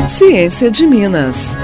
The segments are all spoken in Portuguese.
Ciência de Minas.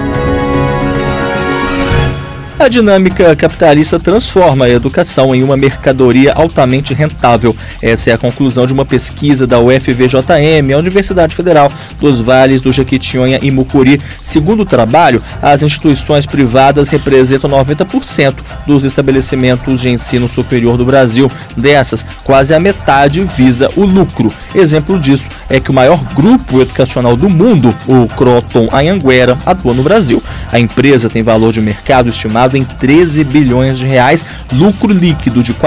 A dinâmica capitalista transforma a educação em uma mercadoria altamente rentável. Essa é a conclusão de uma pesquisa da UFVJM, a Universidade Federal dos Vales do Jequitinhonha e Mucuri. Segundo o trabalho, as instituições privadas representam 90% dos estabelecimentos de ensino superior do Brasil. Dessas, quase a metade visa o lucro. Exemplo disso é que o maior grupo educacional do mundo, o Croton Anhanguera, atua no Brasil. A empresa tem valor de mercado estimado em 13 bilhões de reais, lucro líquido de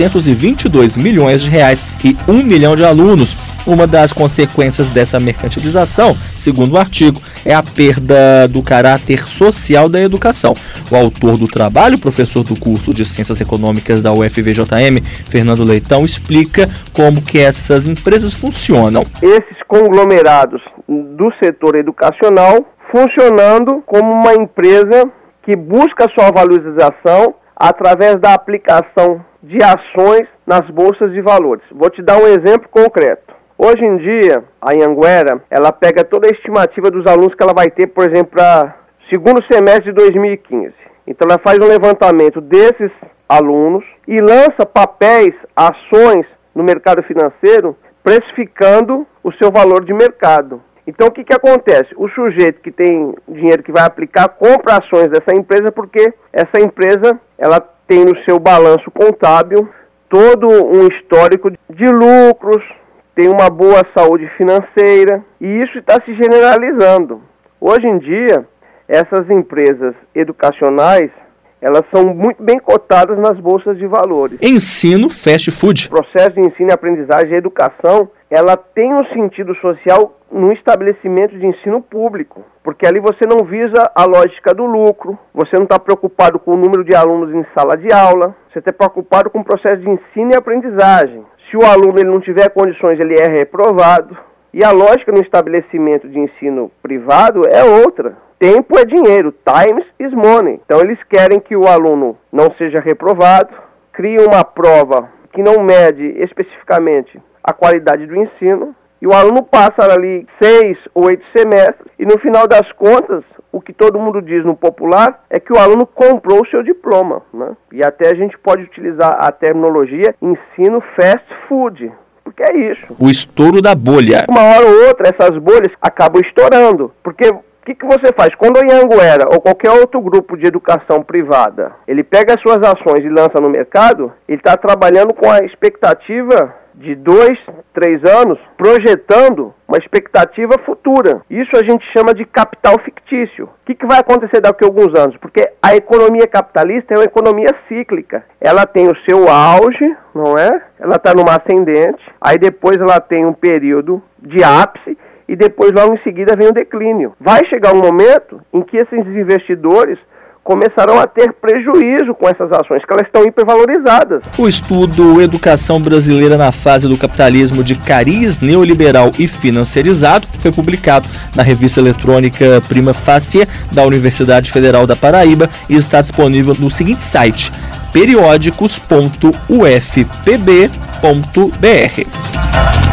422 milhões de reais e 1 milhão de alunos. Uma das consequências dessa mercantilização, segundo o artigo, é a perda do caráter social da educação. O autor do trabalho, professor do curso de Ciências Econômicas da UFVJM, Fernando Leitão, explica como que essas empresas funcionam. Esses conglomerados do setor educacional funcionando como uma empresa que busca sua valorização através da aplicação de ações nas bolsas de valores. Vou te dar um exemplo concreto. Hoje em dia, a Anhanguera, ela pega toda a estimativa dos alunos que ela vai ter, por exemplo, para segundo semestre de 2015. Então ela faz um levantamento desses alunos e lança papéis, ações no mercado financeiro, precificando o seu valor de mercado. Então, o que acontece? O sujeito que tem dinheiro que vai aplicar, compra ações dessa empresa, porque essa empresa ela tem no seu balanço contábil todo um histórico de lucros, tem uma boa saúde financeira, e isso está se generalizando. Hoje em dia, essas empresas educacionais, elas são muito bem cotadas nas bolsas de valores. Ensino fast food. O processo de ensino e aprendizagem e educação, ela tem um sentido social no estabelecimento de ensino público, porque ali você não visa a lógica do lucro, você não está preocupado com o número de alunos em sala de aula, você está preocupado com o processo de ensino e aprendizagem. Se o aluno ele não tiver condições, ele é reprovado. E a lógica no estabelecimento de ensino privado é outra. Tempo é dinheiro, time is money. Então eles querem que o aluno não seja reprovado, crie uma prova que não mede especificamente a qualidade do ensino, e o aluno passa ali 6 ou 8 semestres, e no final das contas, o que todo mundo diz no popular é que o aluno comprou o seu diploma, né? E até a gente pode utilizar a terminologia ensino fast food, porque é isso. O estouro da bolha. Uma hora ou outra, essas bolhas acabam estourando, porque o que você faz? Quando o Anhanguera ou qualquer outro grupo de educação privada, ele pega as suas ações e lança no mercado, ele está trabalhando com a expectativa de 2, 3 anos, projetando uma expectativa futura. Isso a gente chama de capital fictício. O que vai acontecer daqui a alguns anos? Porque a economia capitalista é uma economia cíclica. Ela tem o seu auge, não é? Ela está numa ascendente, aí depois ela tem um período de ápice, e depois logo em seguida vem o declínio. Vai chegar um momento em que esses investidores começarão a ter prejuízo com essas ações, que elas estão hipervalorizadas. O estudo Educação Brasileira na Fase do Capitalismo de Cariz Neoliberal e Financiarizado foi publicado na revista eletrônica Prima Facie da Universidade Federal da Paraíba e está disponível no seguinte site: periódicos.ufpb.br.